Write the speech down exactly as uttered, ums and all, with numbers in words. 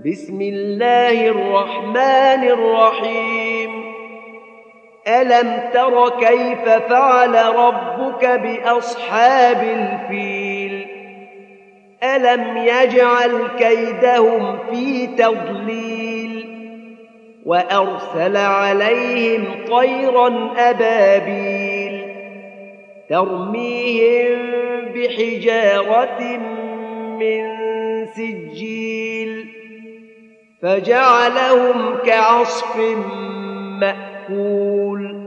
بسم الله الرحمن الرحيم ألم تر كيف فعل ربك بأصحاب الفيل ألم يجعل كيدهم في تضليل وأرسل عليهم طيرا أبابيل ترميهم بحجارة من سجيل فجعلهم كعصف مأكول